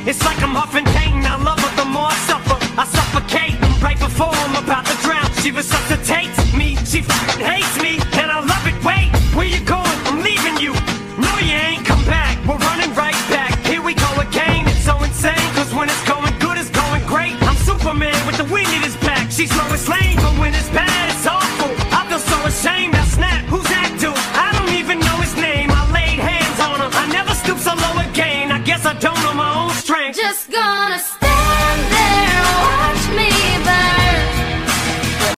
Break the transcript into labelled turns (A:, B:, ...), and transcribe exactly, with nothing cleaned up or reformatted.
A: It's like I'm huffing pain. I love her the more I suffer. I suffocate right before I'm about to drown. She resuscitates me, she f***ing hates me, and I love it. Wait, where you going? I'm leaving you. No, you ain't come back. We're running right back. Here we go again. It's so insane, cause when it's going good, it's going great. I'm Superman with the wind in his back. She's Lois Lane, but when it's bad, it's awful. I feel so ashamed. I snap. Who's that dude? I don't even know his name. I laid hands on him. I never stoop so low again. I guess I don't know my own strength.
B: Just gonna